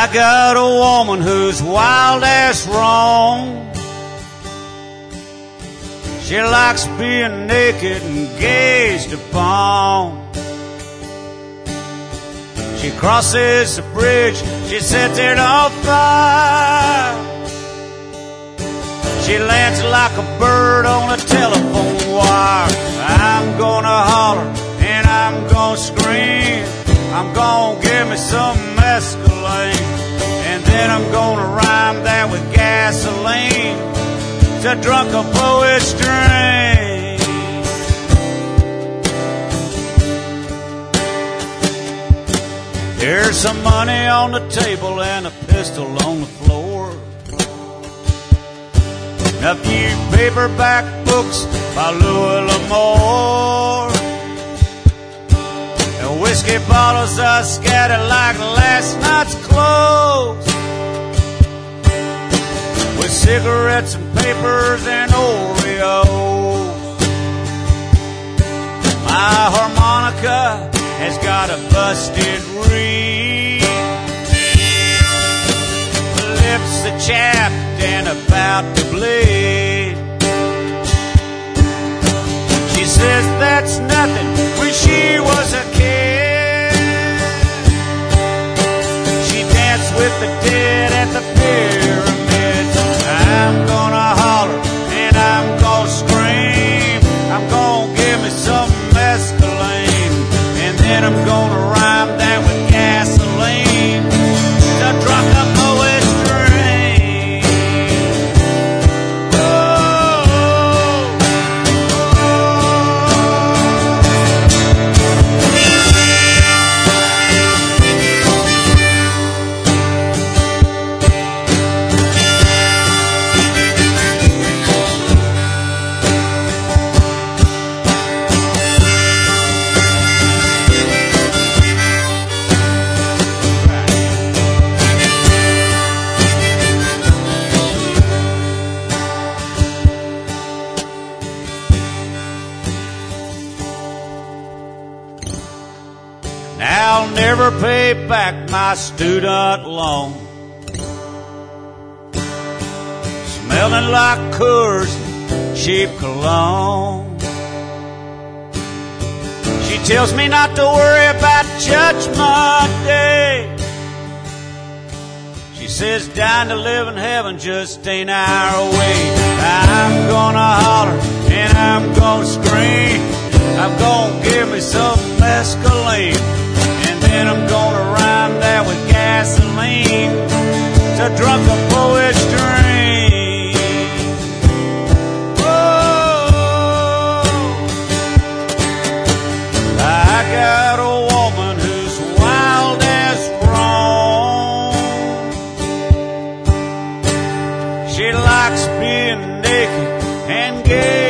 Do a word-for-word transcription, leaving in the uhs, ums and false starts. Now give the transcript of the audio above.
I got a woman who's wild as wrong. She likes being naked and gazed upon. She crosses the bridge, she sets it on fire. She lands like a bird on a telephone wire. I'm gonna holler and I'm gonna scream. I'm gonna give me some mescaline, and then I'm gonna rhyme that with gasoline to drunk a poet's dream. There's some money on the table and a pistol on the floor, a few paperback books by Louis L'Amour, and whiskey bottles are scattered like last night's clothes, with cigarettes and papers and Oreos. My harmonica has got a busted reed, lips are chapped and about to bleed. She says that's nothing when she was a kid. She danced with the dead at the pyramids. I'm gonna holler and I'm gonna scream. I'm gonna give me some mescaline, and then I'm gonna rhyme that with gasoline to drunk a poet's dream. I'll never pay back my student loan, smelling like Coors and cheap cologne. She tells me not to worry about Judgment Day. She says dying to live in heaven just ain't our way. I'm gonna holler and I'm gonna scream. I'm gonna give me some mescaline, and then I'm gonna rhyme that with gasoline to drunk a poet's dream. Oh, I got a woman who's wild as wrong. She likes being naked and gay.